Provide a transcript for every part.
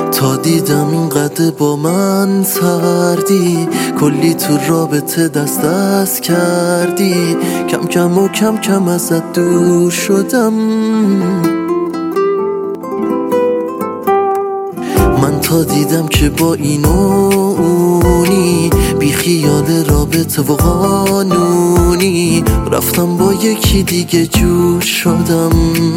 تا دیدم اینقدر با من سردی، کلی تو رابطه دست دست کردی، کم کم ازت دور شدم. من تا دیدم که با اینونی بی خیال رابطه و قانونی، رفتم با یکی دیگه جور شدم.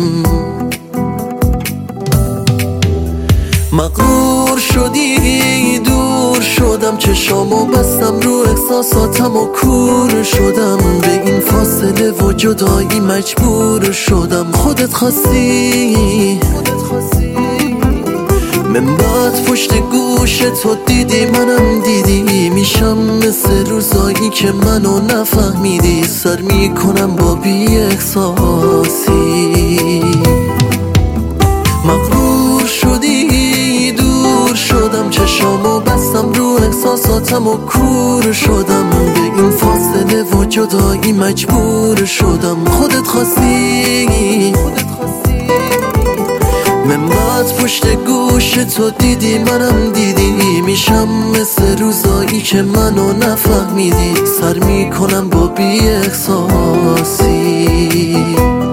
مغرور شدی دور شدم، چشامو بستم رو احساساتم و کور شدم. به این فاصله و جدایی مجبور شدم. خودت خواستی من بعد پشت گوش تو دیدی منم دیدی، میشم مثل روزایی که منو نفهمیدی. سر میکنم با بی احساسی. مغرور شدی دور شدم، چشامو بستم رو احساساتم و کور شدم. به این فاصله و جدایی مجبور شدم. خودت خواستی من بعد پشت گوش تو دیدی منم دیدی، میشم مثل روزایی که منو نفهمیدی. سر میکنم با بی احساسی.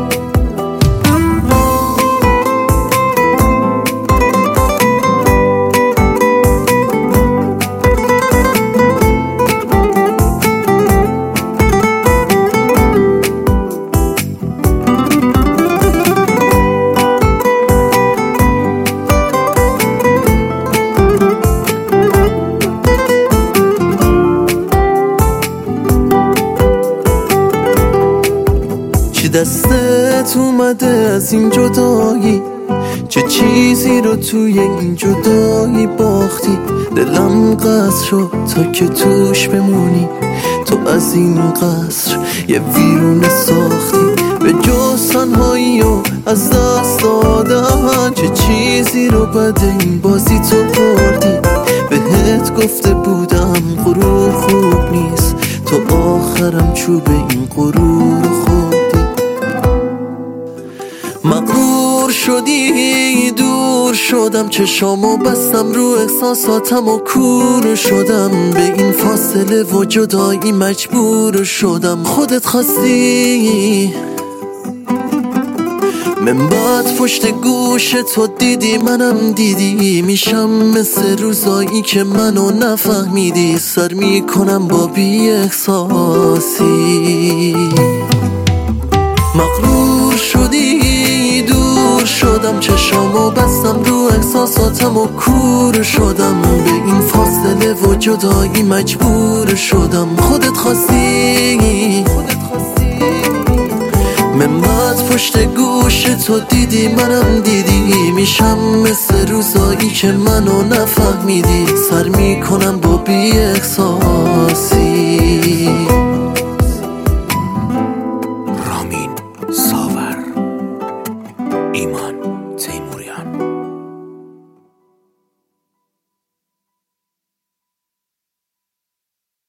دستت اومده از این جدایی، چه چیزی رو توی این جدایی باختی. دلم قصر شد تا که توش بمونی، تو از این قصر یه ویرونه ساختی. به جز تنهایی و از دست دادن، چه چیزی رو بعد این بازی تو بردی. بهت گفته بودم غرور خوب نیست، تو آخرم چوب این غرور خوردی. مغرور شدی دور شدم، چشامو بستم رو احساساتم و کور شدم. به این فاصله و جدایی مجبور شدم. خودت خواستی من بعد پشت گوش تو دیدی منم دیدی، میشم مثل روزایی که منو نفهمیدی. سر میکنم با بی احساسی. مغرور شدی دور شدم، چشامو بستم رو احساساتم و کور شدم. به این فاصله و جدایی مجبور شدم. خودت خواستی من بعد پشت گوش تو دیدی منم دیدی، میشم مثل روزایی که منو نفهمیدی. سر میکنم با بی احساسی.